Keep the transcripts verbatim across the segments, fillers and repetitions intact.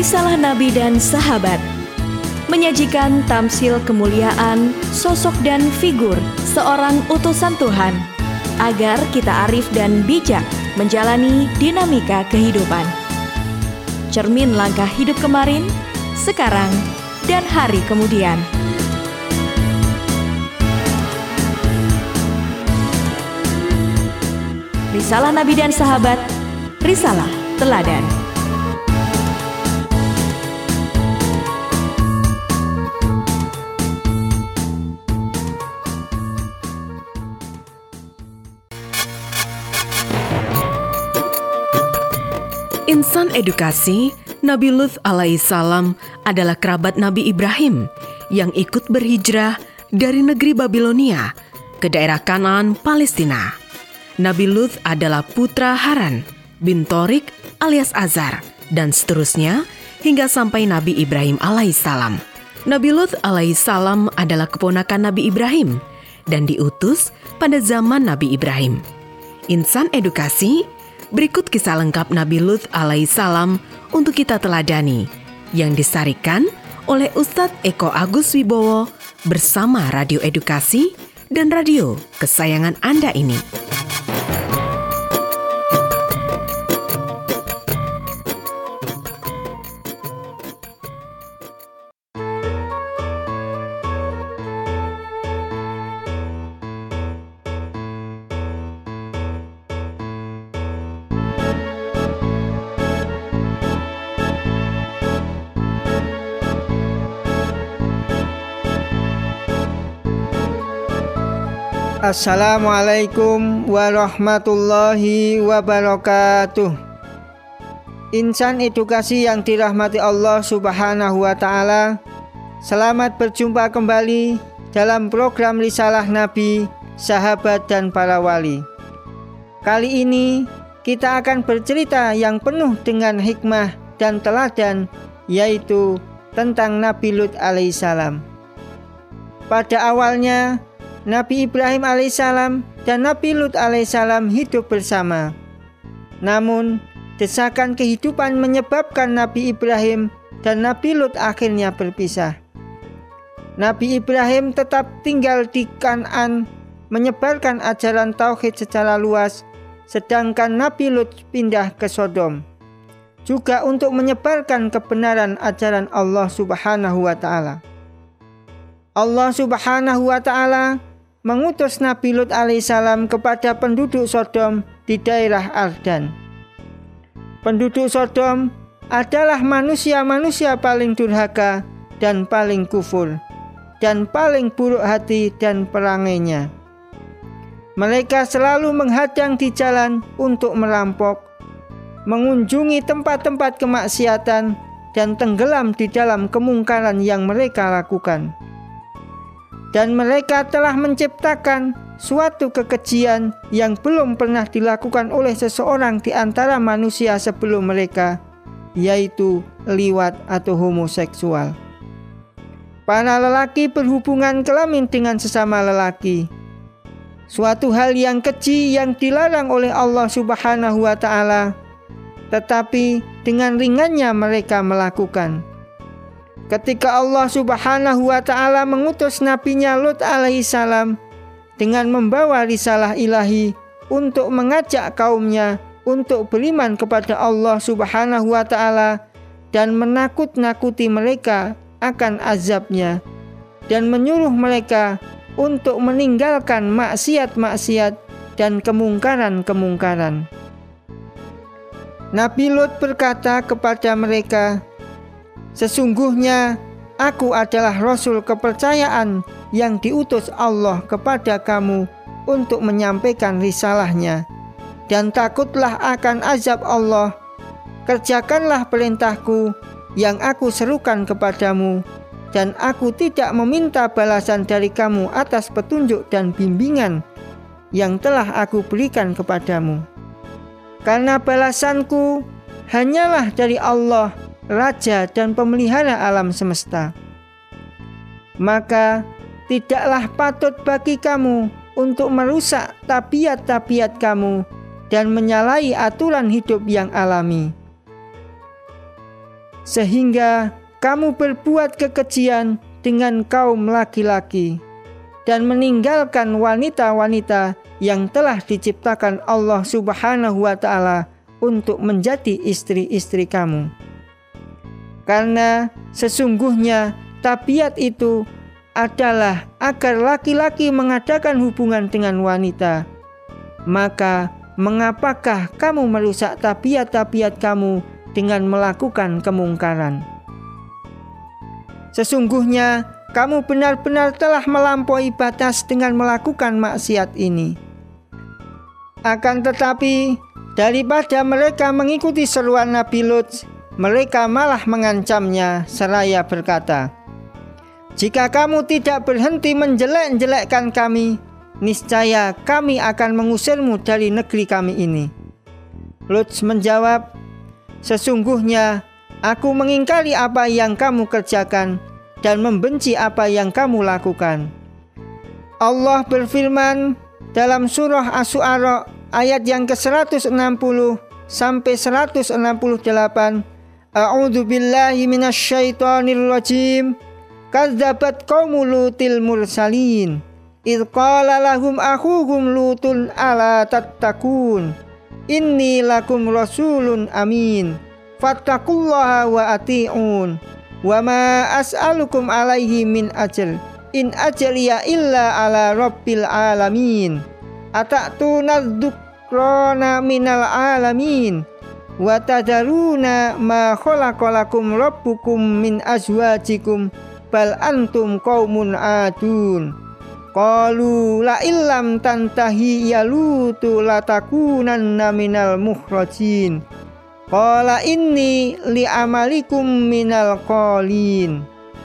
Risalah Nabi dan Sahabat menyajikan tamsil kemuliaan, sosok dan figur seorang utusan Tuhan agar kita arif dan bijak menjalani dinamika kehidupan. Cermin langkah hidup kemarin, sekarang, dan hari kemudian. Risalah Nabi dan Sahabat, Risalah Teladan. Insan edukasi, Nabi Lut alaihissalam adalah kerabat Nabi Ibrahim yang ikut berhijrah dari negeri Babilonia ke daerah Kanaan, Palestina. Nabi Lut adalah putra Haran bin Torik alias Azar, dan seterusnya hingga sampai Nabi Ibrahim alaihissalam. Nabi Lut alaihissalam adalah keponakan Nabi Ibrahim dan diutus pada zaman Nabi Ibrahim. Insan edukasi, berikut kisah lengkap Nabi Lut alaihissalam untuk kita teladani, yang disarikan oleh Ustadz Eko Agus Wibowo bersama Radio Edukasi dan radio kesayangan Anda ini. Assalamualaikum warahmatullahi wabarakatuh. Insan edukasi yang dirahmati Allah Subhanahu wa Ta'ala, selamat berjumpa kembali dalam program Risalah Nabi, Sahabat dan Para Wali. Kali ini kita akan bercerita yang penuh dengan hikmah dan teladan, yaitu tentang Nabi Lut alaihissalam. Pada awalnya Nabi Ibrahim alaihissalam dan Nabi Lut alaihissalam hidup bersama. Namun, desakan kehidupan menyebabkan Nabi Ibrahim dan Nabi Lut akhirnya berpisah. Nabi Ibrahim tetap tinggal di Kanaan, menyebarkan ajaran tauhid secara luas, sedangkan Nabi Lut pindah ke Sodom, juga untuk menyebarkan kebenaran ajaran Allah Subhanahu wa Ta'ala. Allah Subhanahu wa Ta'ala mengutus Nabi Lut alaihissalam kepada penduduk Sodom di daerah Ardan. Penduduk Sodom adalah manusia-manusia paling durhaka dan paling kufur, dan paling buruk hati dan perangainya. Mereka selalu menghadang di jalan untuk merampok, mengunjungi tempat-tempat kemaksiatan, dan tenggelam di dalam kemungkaran yang mereka lakukan. Dan mereka telah menciptakan suatu kekejian yang belum pernah dilakukan oleh seseorang di antara manusia sebelum mereka, yaitu liwat atau homoseksual. Para lelaki berhubungan kelamin dengan sesama lelaki, suatu hal yang keji yang dilarang oleh Allah Subhanahu wa Ta'ala, tetapi dengan ringannya mereka melakukan. Ketika Allah Subhanahu wa Ta'ala mengutus nabinya Lut alaihissalam dengan membawa risalah ilahi untuk mengajak kaumnya untuk beriman kepada Allah Subhanahu wa Ta'ala dan menakut-nakuti mereka akan azabnya, dan menyuruh mereka untuk meninggalkan maksiat-maksiat dan kemungkaran-kemungkaran. Nabi Lut berkata kepada mereka, "Sesungguhnya aku adalah Rasul kepercayaan yang diutus Allah kepada kamu untuk menyampaikan risalahnya. Dan takutlah akan azab Allah. Kerjakanlah perintahku yang aku serukan kepadamu, dan aku tidak meminta balasan dari kamu atas petunjuk dan bimbingan yang telah aku berikan kepadamu. Karena balasanku hanyalah dari Allah, Raja dan pemelihara alam semesta. Maka tidaklah patut bagi kamu untuk merusak tabiat-tabiat kamu dan menyalahi aturan hidup yang alami. sehingga kamu berbuat kekejian dengan kaum laki-laki dan meninggalkan wanita-wanita yang telah diciptakan Allah Subhanahu wa Ta'ala untuk menjadi istri-istri kamu. Karena sesungguhnya tabiat itu adalah agar laki-laki mengadakan hubungan dengan wanita. Maka mengapakah kamu merusak tabiat-tabiat kamu dengan melakukan kemungkaran? Sesungguhnya kamu benar-benar telah melampaui batas dengan melakukan maksiat ini. Akan tetapi, daripada mereka mengikuti seruan Nabi Lut, mereka malah mengancamnya seraya berkata, "Jika kamu tidak berhenti menjelek-jelekkan kami, niscaya kami akan mengusirmu dari negeri kami ini." Lut menjawab, "Sesungguhnya aku mengingkari apa yang kamu kerjakan dan membenci apa yang kamu lakukan." Allah berfirman dalam surah Asy-Syu'ara ayat yang ke seratus enam puluh sampai seratus enam puluh delapan, A'udzu billahi minasyaitonir rajim. Kadzabat qaumul lutil mursalin idz qala lahum akhuhum lutun ala tattaqun inni lakum rasulun amin fattaqullaha wa ati'un wa ma as'alukum alaihi min ajr in ajriya illa ala rabbil alamin atatuna dzukrana minal alamin wa tadaruna ma khalaqalakum rabbukum min azwajikum bal antum qaumun adun. Qalu la illam tantahi ya lutu latakunanna minal mukhrajin. Qala inni li amalikum minal qalin.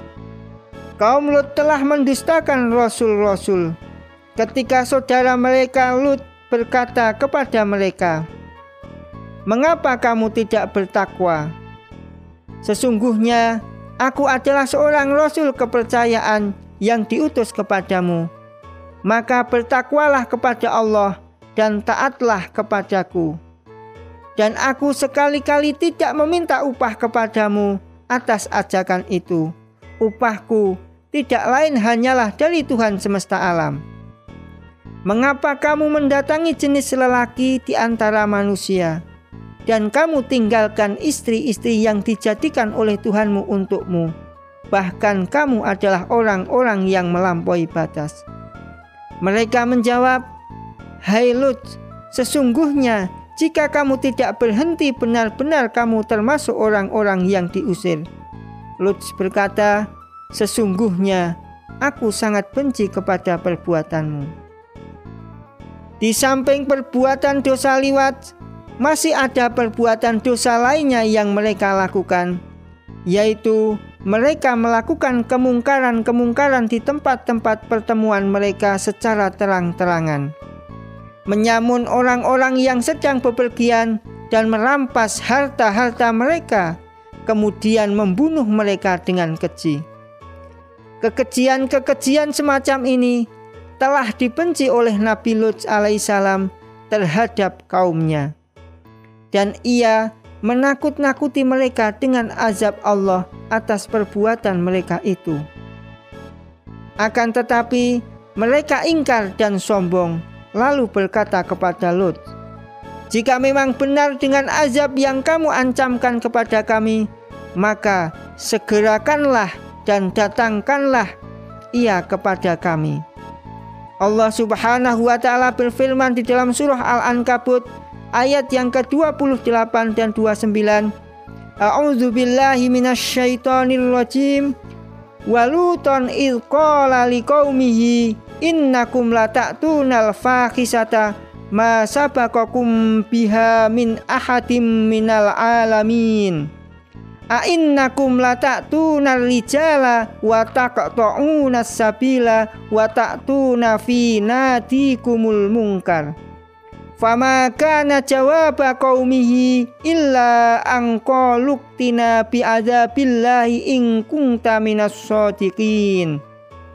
Kaum Lut telah mendustakan rasul-rasul. Ketika saudara mereka Lut berkata kepada mereka, "Mengapa kamu tidak bertakwa? Sesungguhnya aku adalah seorang rasul kepercayaan yang diutus kepadamu. Maka bertakwalah kepada Allah dan taatlah kepadaku. Dan aku sekali-kali tidak meminta upah kepadamu atas ajakan itu. Upahku tidak lain hanyalah dari Tuhan semesta alam. Mengapa kamu mendatangi jenis lelaki di antara manusia, dan kamu tinggalkan istri-istri yang dijadikan oleh Tuhanmu untukmu? Bahkan kamu adalah orang-orang yang melampaui batas." Mereka menjawab, "Hai Lut, sesungguhnya jika kamu tidak berhenti, benar-benar kamu termasuk orang-orang yang diusir." Lut berkata, "Sesungguhnya aku sangat benci kepada perbuatanmu." Di samping perbuatan dosa liwat, masih ada perbuatan dosa lainnya yang mereka lakukan, yaitu mereka melakukan kemungkaran-kemungkaran di tempat-tempat pertemuan mereka secara terang-terangan, menyamun orang-orang yang sedang bepergian dan merampas harta-harta mereka, kemudian membunuh mereka dengan keji. Kekejian-kekejian semacam ini telah dibenci oleh Nabi Lut alaihissalam terhadap kaumnya, dan ia menakut-nakuti mereka dengan azab Allah atas perbuatan mereka itu. Akan tetapi mereka ingkar dan sombong, lalu berkata kepada Lut, "Jika memang benar dengan azab yang kamu ancamkan kepada kami, maka segerakanlah dan datangkanlah ia kepada kami." Allah Subhanahu wa Ta'ala berfirman di dalam surah Al-Ankabut ayat yang ke dua puluh delapan dan dua puluh sembilan, A'udzu billahi minasyaitonir rajim. Waluton idz qala liqaumihi innakum lata'tunal fahisata ma sabaqakum biha min ahadim minal alamin. A innakum lata'tunar rijala wa taqta'unas sabila wa ta'tuna fi nadikumul munkar. Fama kana jawaba qaumihi illa an qaluktina bi adzabillahi in kunta minas shadiqin.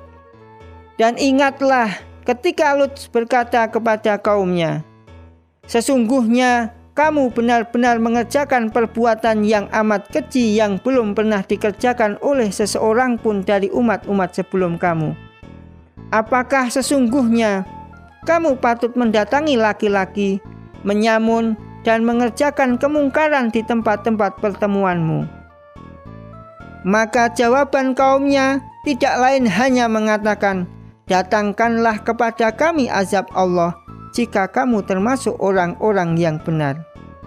Dan ingatlah ketika Lut berkata kepada kaumnya, "Sesungguhnya kamu benar-benar mengerjakan perbuatan yang amat keji yang belum pernah dikerjakan oleh seseorang pun dari umat-umat sebelum kamu. Apakah sesungguhnya kamu patut mendatangi laki-laki, menyamun, dan mengerjakan kemungkaran di tempat-tempat pertemuanmu? Maka jawaban kaumnya tidak lain hanya mengatakan, datangkanlah kepada kami azab Allah jika kamu termasuk orang-orang yang benar.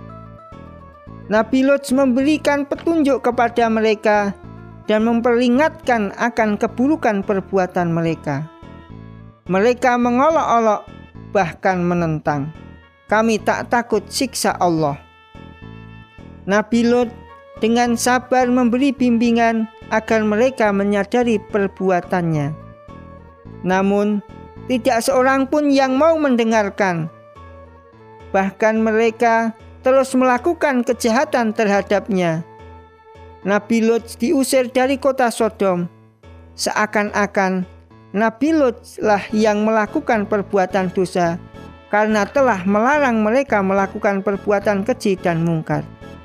Nabi Lut memberikan petunjuk kepada mereka dan memperingatkan akan keburukan perbuatan mereka. Mereka mengolok-olok, bahkan menentang, kami tak takut siksa Allah. Nabi Lut dengan sabar memberi bimbingan agar mereka menyadari perbuatannya. Namun, tidak seorang pun yang mau mendengarkan. Bahkan mereka terus melakukan kejahatan terhadapnya. Nabi Lut diusir dari kota Sodom. Seakan-akan Nabi Lut lah yang melakukan perbuatan dosa karena telah melarang mereka melakukan perbuatan keji dan mungkar.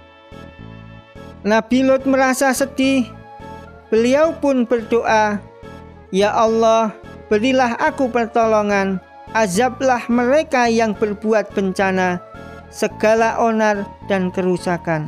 Nabi Lut merasa sedih. Beliau pun berdoa, "Ya Allah, berilah aku pertolongan, azablah mereka yang berbuat bencana, segala onar dan kerusakan."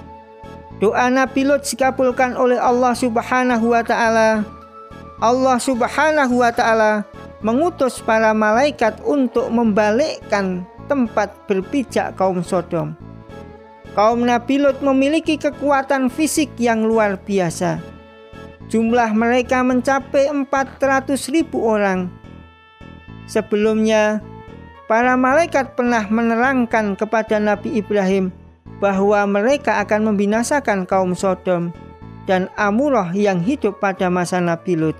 Doa Nabi Lut dikabulkan oleh Allah Subhanahu wa taala. Allah Subhanahu wa taala mengutus para malaikat untuk membalikkan tempat berpijak kaum Sodom. Kaum Nabi Lut memiliki kekuatan fisik yang luar biasa. Jumlah mereka mencapai empat ratus ribu orang. Sebelumnya, para malaikat pernah menerangkan kepada Nabi Ibrahim bahwa mereka akan membinasakan kaum Sodom dan Amurah yang hidup pada masa Nabi Lut.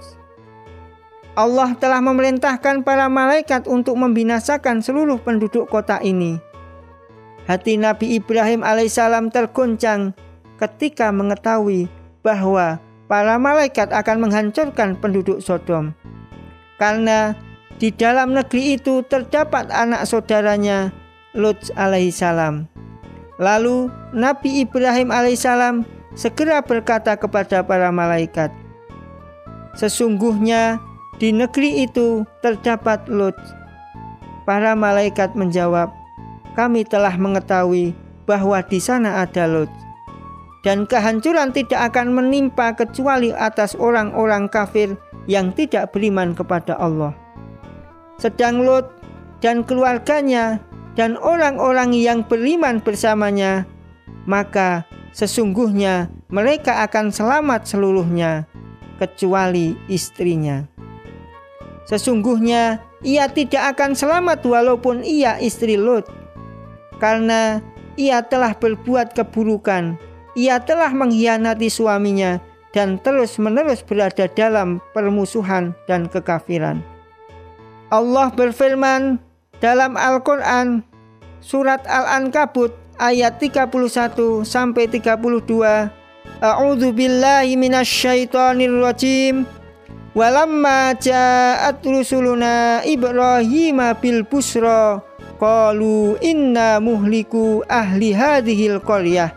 Allah telah memerintahkan para malaikat untuk membinasakan seluruh penduduk kota ini. Hati Nabi Ibrahim alaihissalam tergoncang ketika mengetahui bahwa para malaikat akan menghancurkan penduduk Sodom. Karena di dalam negeri itu terdapat anak saudaranya Lut alaihissalam. Lalu Nabi Ibrahim alaihissalam segera berkata kepada para malaikat, "Sesungguhnya di negeri itu terdapat Lut." Para malaikat menjawab, "Kami telah mengetahui bahwa di sana ada Lut. Dan kehancuran tidak akan menimpa kecuali atas orang-orang kafir yang tidak beriman kepada Allah. Sedang Lut dan keluarganya dan orang-orang yang beriman bersamanya, maka sesungguhnya mereka akan selamat seluruhnya, kecuali istrinya. Sesungguhnya ia tidak akan selamat walaupun ia istri Lut, karena ia telah berbuat keburukan. Ia telah mengkhianati suaminya dan terus-menerus berada dalam permusuhan dan kekafiran." Allah berfirman dalam Al-Quran surat Al-Ankabut ayat tiga puluh satu sampai tiga puluh dua, "A'udzu billahi minasyaitonir rajim. Walamma ja'at rusuluna Ibrahim bil busra qalu inna muhliku ahli hadhil qaryah.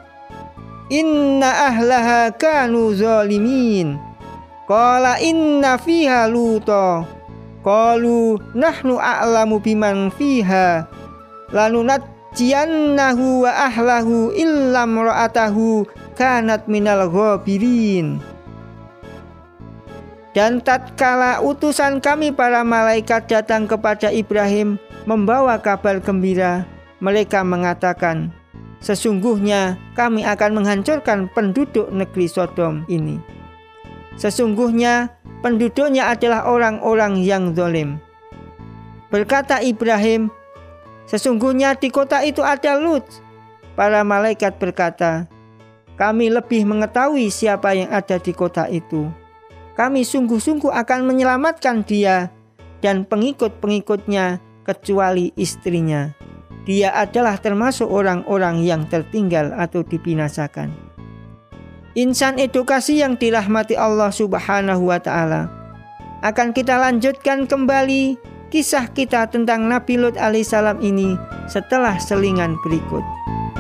Inna ahlaha kanu zalimin. Qala inna fiha luta. Qalu nahnu a'lamu biman fiha. Lanunajjiyannahu wa ahlahu illa imra'atahu kanat minal ghabirin." Dan tatkala utusan kami para malaikat datang kepada Ibrahim membawa kabar gembira, mereka mengatakan, "Sesungguhnya kami akan menghancurkan penduduk negeri Sodom ini. Sesungguhnya penduduknya adalah orang-orang yang zalim." Berkata Ibrahim, "Sesungguhnya di kota itu ada Lut." Para malaikat berkata, "Kami lebih mengetahui siapa yang ada di kota itu. Kami sungguh-sungguh akan menyelamatkan dia dan pengikut-pengikutnya kecuali istrinya. Dia adalah termasuk orang-orang yang tertinggal atau dibinasakan." Insan edukasi yang dirahmati Allah Subhanahu wa taala. Akan kita lanjutkan kembali kisah kita tentang Nabi Lut alaihissalam ini setelah selingan berikut.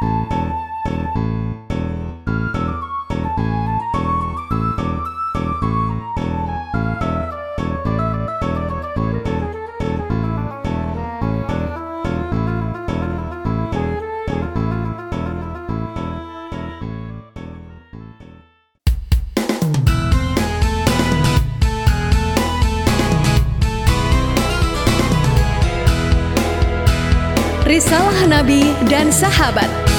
Risalah Nabi dan Sahabat.